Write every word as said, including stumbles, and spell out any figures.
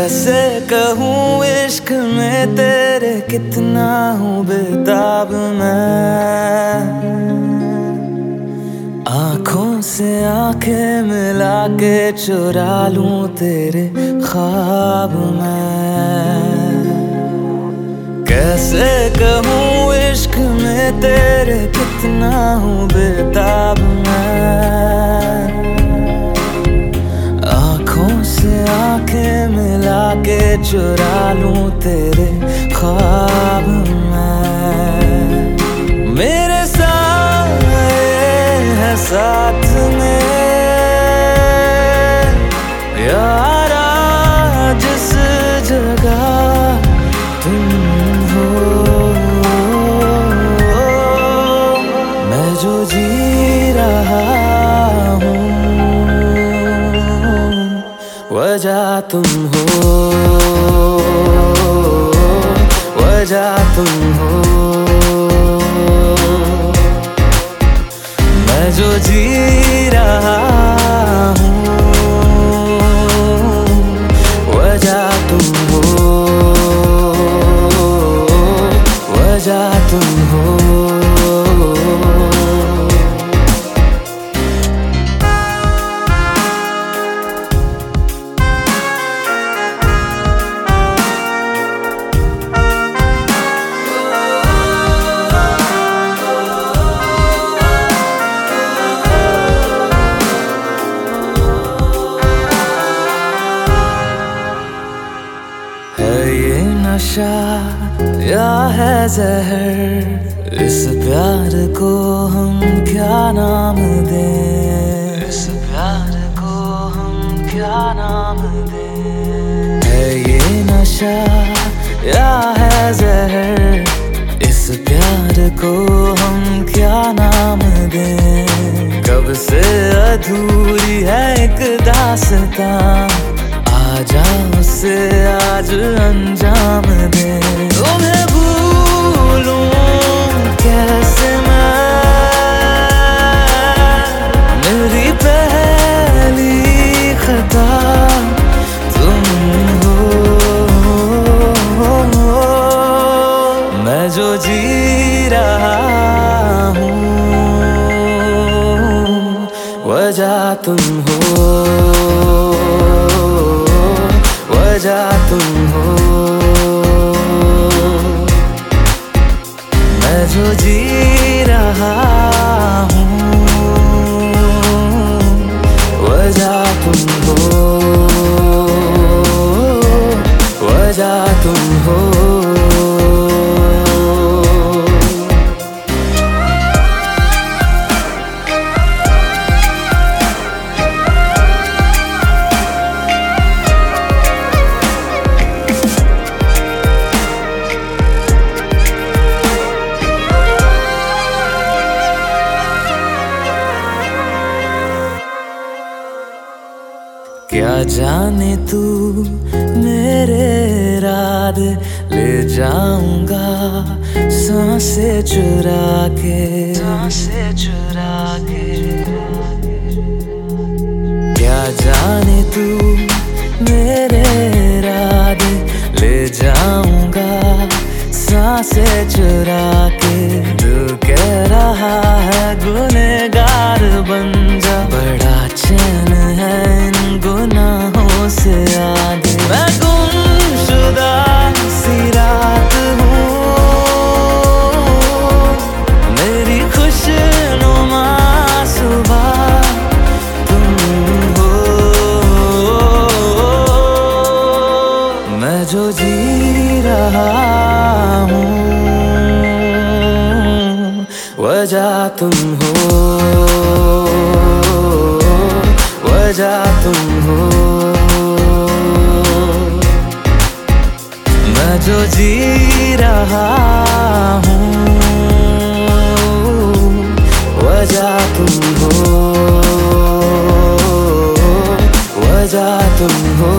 कैसे कहूँ इश्क में तेरे कितना हूँ बेताब मैं। आँखों से आंखें मिला के चुरा लूं तेरे ख्वाब मैं। कैसे कहूँ इश्क में तेरे कितना हूँ बेताब मैं। आँखों से आंखें मिला के चुरा लूं तेरे ख्वाब मैं। मेरे साए हैं साथ में यारा जिस जगह तुम हो। मैं जो जी रहा हूँ वजह तुम हो, वजह तुम हो। मैं जो जी रहा हूँ वजह तुम हो, वजह तुम हो। नशा या है जहर, इस प्यार को हम क्या नाम दें। इस प्यार को हम क्या नाम दें। है ये नशा या है जहर, इस प्यार को हम क्या नाम दें। कब से अधूरी है एक दास्तां, आजा उसे आज अंजाम दे। तुम्हें भूलूं कैसे मैं, मेरी पहली खता तुम हो। मैं जो जी रहा हूँ वजह तुम हो, वजह तुम हो। मैं जो जी रहा हूँ वजह तुम हो, वजह तुम हो। क्या जाने तू मेरे इरादे ले जाऊंगा सांसें चुरा के, सांसें चुरा के। क्या जाने तू मेरे इरादे ले जाऊंगा सांसें चुरा के। दिल कह रहा है गुनहगार बन जा, बड़ा चैन है इन गुनाहों से आगे। मैं गुमशुदा सी रात हूँ, मेरी खुशनुमा सुबह तुम हो। मैं जो जी रहा हूँ वजह तुम हो, वजह तुम हो। मैं जो जी रहा हूँ वजह तुम हो, वजह तुम हो।